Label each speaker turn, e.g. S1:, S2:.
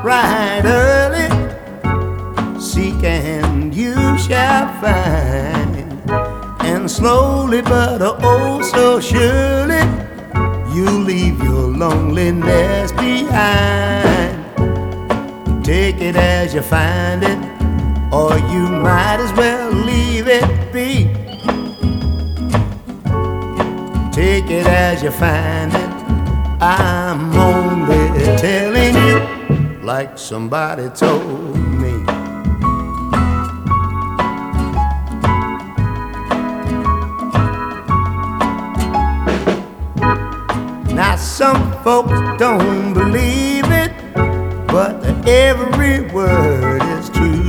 S1: right early. Seek and you shall find. And slowly but oh so surely, you leave your loneliness behind. Take it as you find it, or you might as well leave it be. Take it as you find it, I'm only telling you like somebody told me. Now some folks don't believe it, but every word is true.